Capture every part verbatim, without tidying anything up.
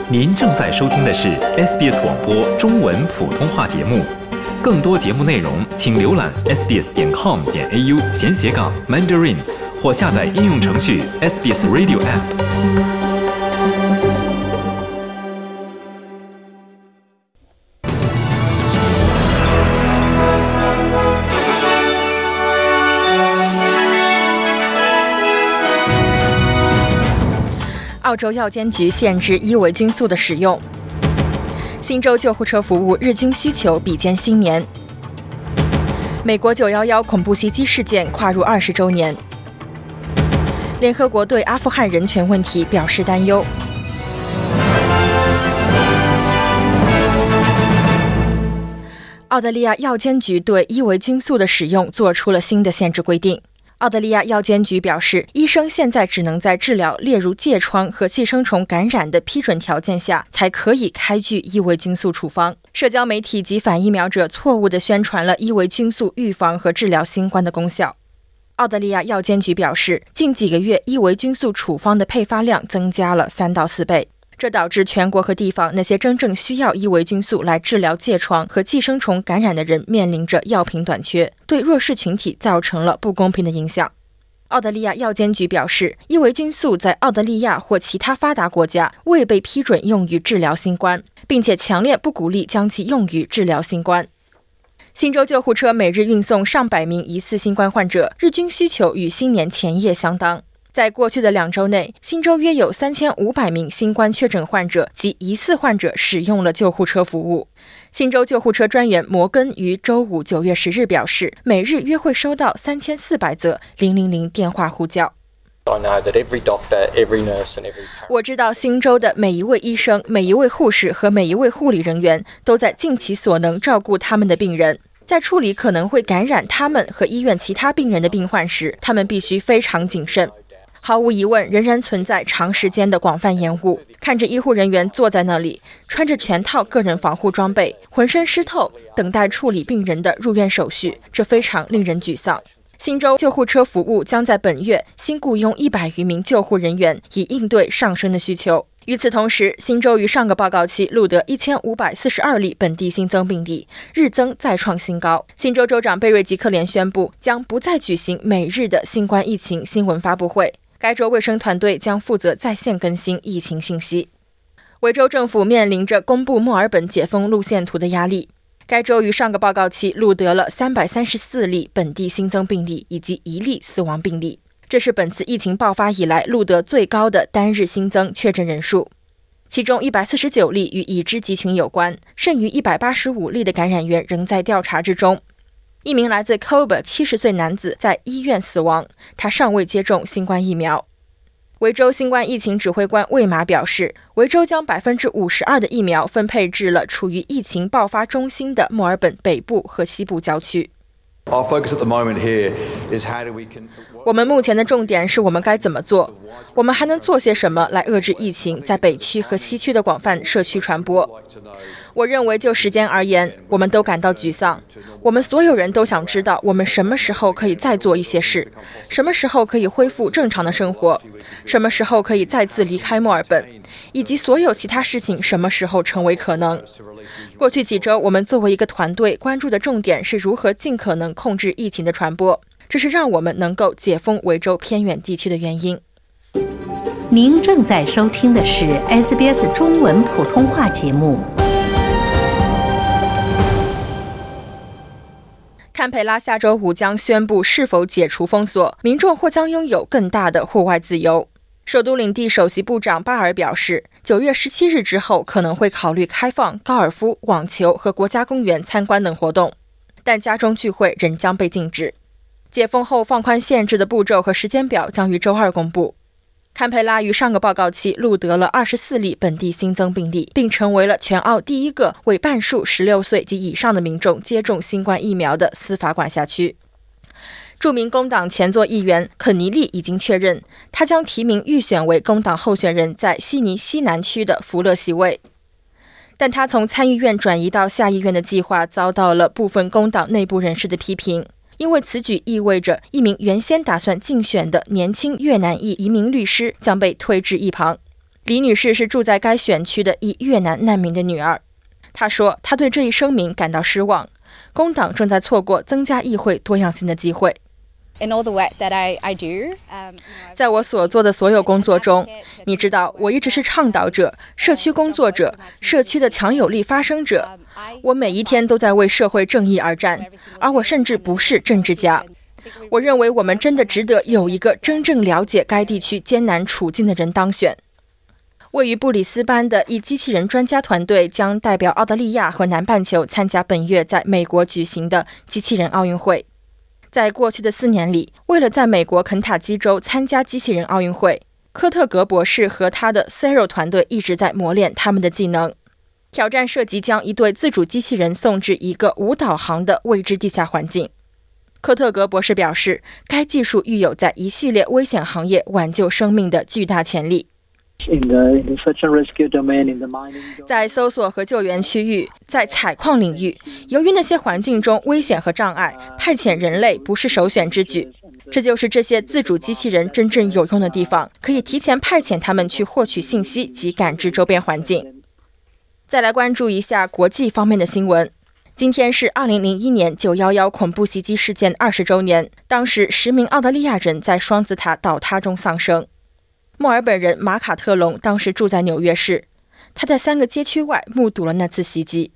您正在收听的是 S B S 广播中文普通话节目。更多节目内容，请浏览 s b s 点 com 点 a u 闲斜杠 Mandarin 或下载应用程序 S B S Radio App。 澳洲药监局限制伊维菌素的使用。新州救护车服务日均需求比肩新年。美国九一一恐怖袭击事件跨入二十周年。联合国对阿富汗人权问题表示担忧。澳大利亚药监局对伊维菌素的使用做出了新的限制规定。澳大利亚药监局表示，医生现在只能在治疗例如疥疮和寄生虫感染的批准条件下，才可以开具伊维菌素处方。社交媒体及反疫苗者错误地宣传了伊维菌素预防和治疗新冠的功效。澳大利亚药监局表示，近几个月伊维菌素处方的配发量增加了三到四倍。这导致全国和地方那些真正需要伊维菌素来治疗疥疮和寄生虫感染的人面临着药品短缺，对弱势群体造成了不公平的影响。澳大利亚药监局表示，伊维菌素在澳大利亚或其他发达国家未被批准用于治疗新冠，并且强烈不鼓励将其用于治疗新冠。新州救护车每日运送上百名疑似新冠患者，日均需求与新年前夜相当。在过去的两周内，新州约有三千五百名新冠确诊患者及疑似患者使用了救护车服务。新州救护车专员摩根于周五九月十日表示，每日约会收到三千四百则零零零电话呼叫。我知道新州的每一位医生、每一位护士和每一位护理人员都在尽其所能照顾他们的病人。在处理可能会感染他们和医院其他病人的病患时，他们必须非常谨慎。毫无疑问，仍然存在长时间的广泛延误。看着医护人员坐在那里，穿着全套个人防护装备，浑身湿透，等待处理病人的入院手续，这非常令人沮丧。新州救护车服务将在本月新雇佣一百余名救护人员，以应对上升的需求。与此同时，新州于上个报告期录得一千五百四十二例本地新增病例，日增再创新高。新州州长贝瑞吉克连宣布，将不再举行每日的新冠疫情新闻发布会。该州卫生团队将负责在线更新疫情信息。维州政府面临着公布墨尔本解封路线图的压力。该州于上个报告期录得了三百三十四例本地新增病例以及一例死亡病例，这是本次疫情爆发以来录得最高的单日新增确诊人数。其中一百四十九例与已知集群有关，剩余一百八十五例的感染源仍在调查之中。一名来自 Cobar 七十岁男子在医院死亡，他尚未接种新冠疫苗。维州新冠疫情指挥官魏马表示，维州将 百分之五十二 的疫苗分配至了处于疫情爆发中心的墨尔本北部和西部郊区。我们目前的重点是我们该怎么做，我们还能做些什么来遏制疫情在北区和西区的广泛社区传播。我认为就时间而言，我们都感到沮丧。我们所有人都想知道我们什么时候可以再做一些事，什么时候可以恢复正常的生活，什么时候可以再次离开墨尔本，以及所有其他事情什么时候成为可能。过去几周，我们作为一个团队关注的重点是如何尽可能控制疫情的传播，这是让我们能够解封维州偏远地区的原因。 您正在收听的是 S B S 中文普通话节目。 堪培拉下周五将宣布是否解除封锁，民众或将拥有更大的户外自由。首都领地首席部长巴尔表示，九月十七日之后可能会考虑开放高尔夫、网球和国家公园参观等活动，但家中聚会仍将被禁止。解封后放宽限制的步骤和时间表将于周二公布。堪培拉于上个报告期录得了二十四例本地新增病例，并成为了全澳第一个为半数十六岁及以上的民众接种新冠疫苗的司法管辖区。著名工党前座议员肯尼利已经确认，他将提名预选为工党候选人在悉尼西南区的福勒席位。但他从参议院转移到下议院的计划遭到了部分工党内部人士的批评，因为此举意味着一名原先打算竞选的年轻越南裔移民律师将被推至一旁。 李女士是住在该选区的一越南难民的女儿。她说，她对这一声明感到失望，工党正在错过增加议会多样性的机会。在我所做的所有工作中，你知道，我一直是倡导者、社区工作者、社区的强有力发声者。我每一天都在为社会正义而战，而我甚至不是政治家。我认为我们真的值得有一个真正了解该地区艰难处境的人当选。位于布里斯班的一机器人专家团队将代表澳大利亚和南半球参加本月在美国举行的机器人奥运会。在过去的四年里，为了在美国肯塔基州参加机器人奥运会，科特格博士和他的 C E R O 团队一直在磨练他们的技能。挑战涉及将一对自主机器人送至一个无导航的未知地下环境。科特格博士表示，该技术具有在一系列危险行业挽救生命的巨大潜力。在搜索和救援区域，在采矿领域，由于那些环境中危险和障碍，派遣人类不是首选之举。这就是这些自主机器人真正有用的地方，可以提前派遣他们去获取信息及感知周边环境。再来关注一下国际方面的新闻。今天是二零零一年九一一恐怖袭击事件二十周年，当时十名澳大利亚人在双子塔倒塌中丧生。墨尔本人马卡特隆当时住在纽约市，他在三个街区外目睹了那次袭击。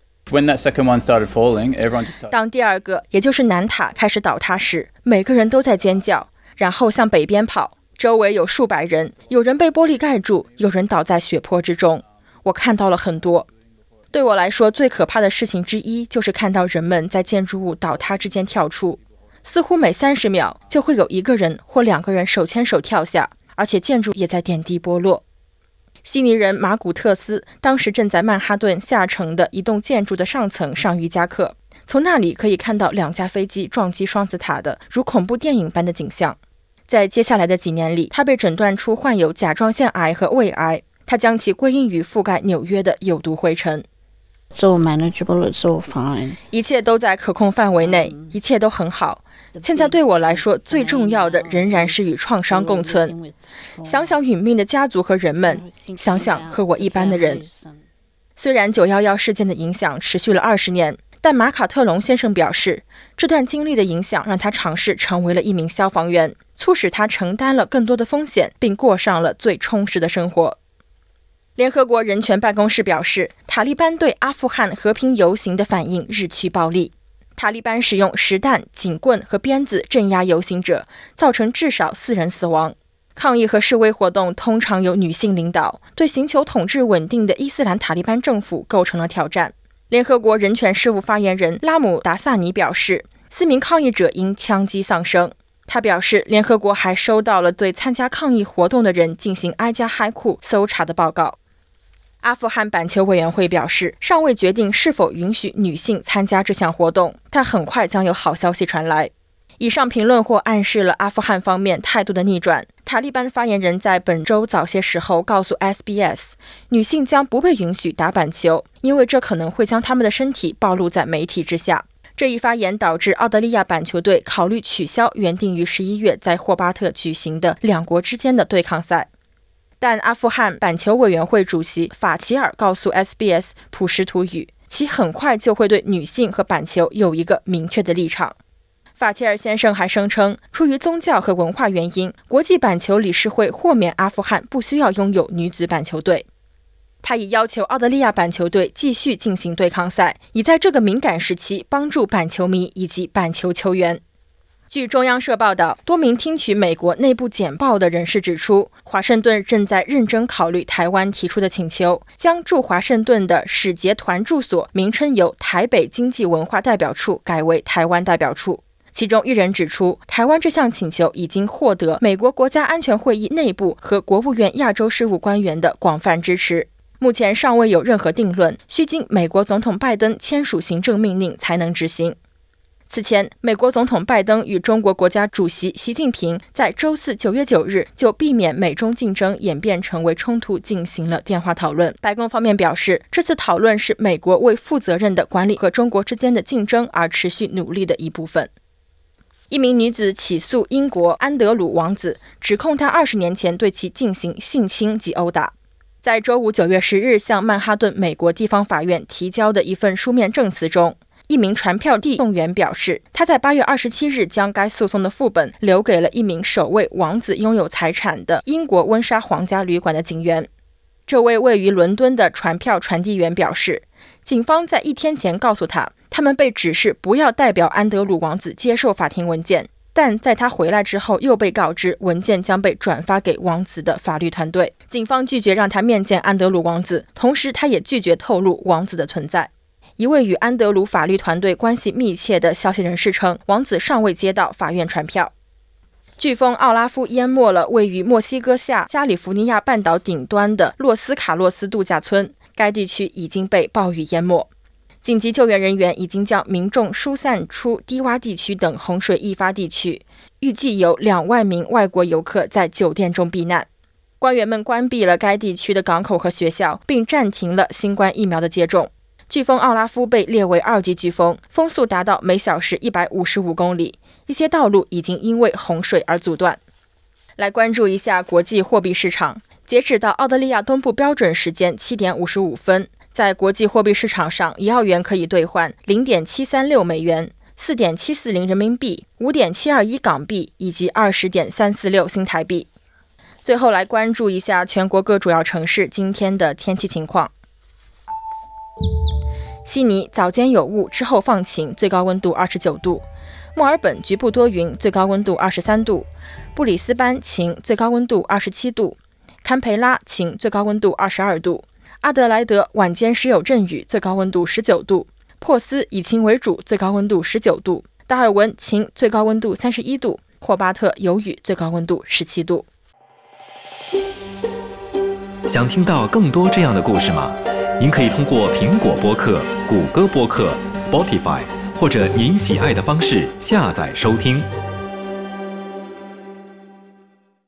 当第二个，也就是南塔开始倒塌时，每个人都在尖叫，然后向北边跑，周围有数百人，有人被玻璃盖住，有人倒在血泊之中。我看到了很多。对我来说，最可怕的事情之一就是看到人们在建筑物倒塌之间跳出，似乎每三十秒就会有一个人或两个人手牵手跳下，而且建筑也在点地剥落。悉尼人马古特斯当时正在曼哈顿下城的一栋建筑的上层上瑜伽课，从那里可以看到两架飞机撞击双子塔的如恐怖电影般的景象。在接下来的几年里，他被诊断出患有甲状腺癌和胃癌，他将其归因于覆盖纽约的有毒灰尘。 It's all manageable, it's all fine. 一切都在可控范围内，一切都很好。现在对我来说，最重要的仍然是与创伤共存。想想殒命的家族和人们，想想和我一般的人。虽然九一一事件的影响持续了二十年，但马卡特隆先生表示，这段经历的影响让他尝试成为了一名消防员，促使他承担了更多的风险，并过上了最充实的生活。联合国人权办公室表示，塔利班对阿富汗和平游行的反应日趋暴力。塔利班使用实弹、警棍和鞭子镇压游行者，造成至少四人死亡。抗议和示威活动通常由女性领导，对寻求统治稳定的伊斯兰塔利班政府构成了挑战。联合国人权事务发言人拉姆达萨尼表示，四名抗议者因枪击丧生。他表示，联合国还收到了对参加抗议活动的人进行挨家挨户搜查的报告。阿富汗板球委员会表示，尚未决定是否允许女性参加这项活动，但很快将有好消息传来。以上评论或暗示了阿富汗方面态度的逆转。塔利班发言人在本周早些时候告诉 S B S， 女性将不被允许打板球，因为这可能会将她们的身体暴露在媒体之下。这一发言导致澳大利亚板球队考虑取消原定于十一月在霍巴特举行的两国之间的对抗赛。但阿富汗板球委员会主席法齐尔告诉 S B S 普什图语，其很快就会对女性和板球有一个明确的立场。法齐尔先生还声称，出于宗教和文化原因，国际板球理事会豁免阿富汗不需要拥有女子板球队。他也要求澳大利亚板球队继续进行对抗赛，以在这个敏感时期帮助板球迷以及板球球员。据中央社报道，多名听取美国内部简报的人士指出，华盛顿正在认真考虑台湾提出的请求，将驻华盛顿的使节团住所名称由台北经济文化代表处改为台湾代表处。其中一人指出，台湾这项请求已经获得美国国家安全会议内部和国务院亚洲事务官员的广泛支持。目前尚未有任何定论，需经美国总统拜登签署行政命令才能执行。此前，美国总统拜登与中国国家主席习近平在周四九月九日就避免美中竞争演变成为冲突进行了电话讨论。白宫方面表示，这次讨论是美国为负责任的管理和中国之间的竞争而持续努力的一部分。一名女子起诉英国安德鲁王子，指控他二十年前对其进行性侵及殴打。 在周五九月十日向曼哈顿美国地方法院提交的一份书面证词中，一名传票递送员表示，他在八月二十七日将该诉讼的副本留给了一名首位王子拥有财产的英国温莎皇家旅馆的警员。这位位于伦敦的传票传递员表示，警方在一天前告诉他，他们被指示不要代表安德鲁王子接受法庭文件，但在他回来之后又被告知文件将被转发给王子的法律团队。警方拒绝让他面见安德鲁王子，同时他也拒绝透露王子的存在。一位与安德鲁法律团队关系密切的消息人士称，王子尚未接到法院传票。飓风奥拉夫淹没了位于墨西哥下加利福尼亚半岛顶端的洛斯卡洛斯度假村，该地区已经被暴雨淹没。紧急救援人员已经将民众疏散出低洼地区等洪水易发地区，预计有两万名外国游客在酒店中避难。官员们关闭了该地区的港口和学校，并暂停了新冠疫苗的接种。飓风奥拉夫被列为二级飓风，风速达到每小时一百五十五公里，一些道路已经因为洪水而阻断。来关注一下国际货币市场。截止到澳大利亚东部标准时间七点五十五分，在国际货币市场上，一澳元可以兑换 零点七三六美元、四点七四零人民币、五点七二一港币以及 二十点三四六新台币。最后来关注一下全国各主要城市今天的天气情况。悉尼早间有雾，之后放晴，最高温度二十九度。墨尔本局部多云，最高温度二十三度。布里斯班晴，最高温度二十七度。堪培拉晴，最高温度二十二度。阿德莱德晚间时有阵雨，最高温度十九度。珀斯以晴为主，最高温度十九度。达尔文晴，最高温度三十一度。霍巴特有雨，最高温度十七度。 想听到更多这样的故事吗？您可以通过苹果播客、谷歌播客、Spotify 或者您喜爱的方式下载收听。